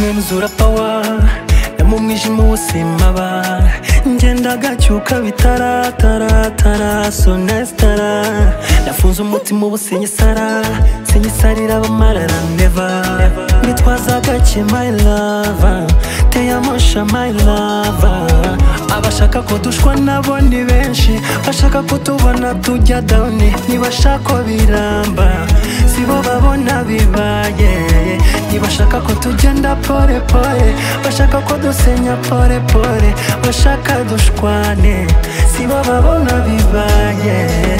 nuzura power mu mwijima w'ubuzima ba ngenda gacyuka bitara sonestara nafunze umutima ubu sinyisarira abamarara never bitwaza gake my lover teyamosha my lover abashaka ko dushwa nabo ni benshi bashaka ko tubona tujya down ntibashaka biramba sibo babona bibaye ntibashaka ko tugenda pore pore bashaka ko dusenya pore pore bashaka dushwane sibo babona bibaye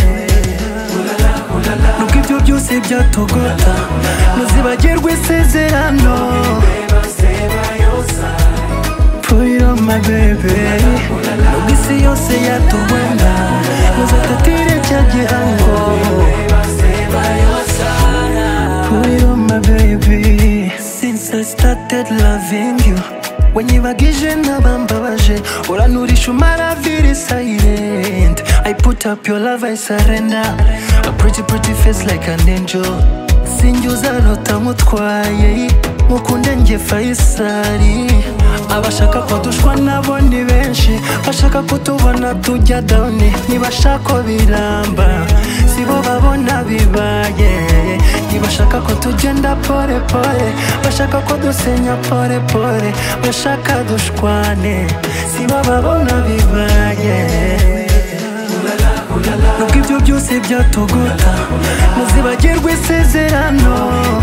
nubwo ibyo byose byatugota ntuzibagirwe isezerano put it on my baby nubwo isi yose yatubona ntuzatatire cya gihango put it on my baby since I started loving you wanyibagije nabambabaje uranurisha umara very silent I put up your love I surrender a pretty face like an angel sinjuza rota mutwaye mukunde nge Faisali abashaka ko dushwa nabo ni benshi bashaka ko tubona tujya down ntibashaka biramba sibo babona bibaye ntibashaka ko tugenda pore pore bashaka ko dusenya pore pore bashaka dushwane sibo babona bibaye nubwo ibyo byose byatugota ntuzibagirwe isezerano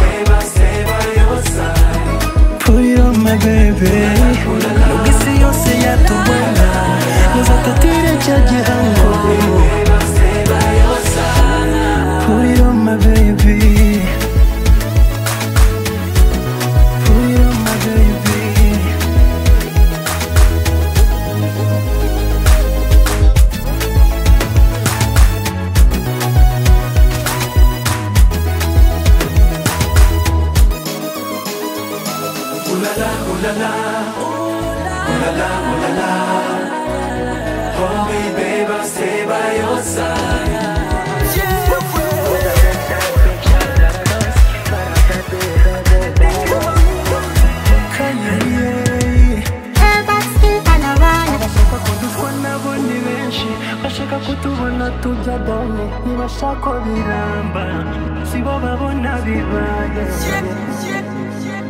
put it on my baby nubwo isi yose yatubona ntuzatatire cya gihango put it on my baby put it on my baby ooh la la, hold me, babe, I'll stay by your side. Bashaka kutubona tujya down ntibashaka biramba sibo babona bibaye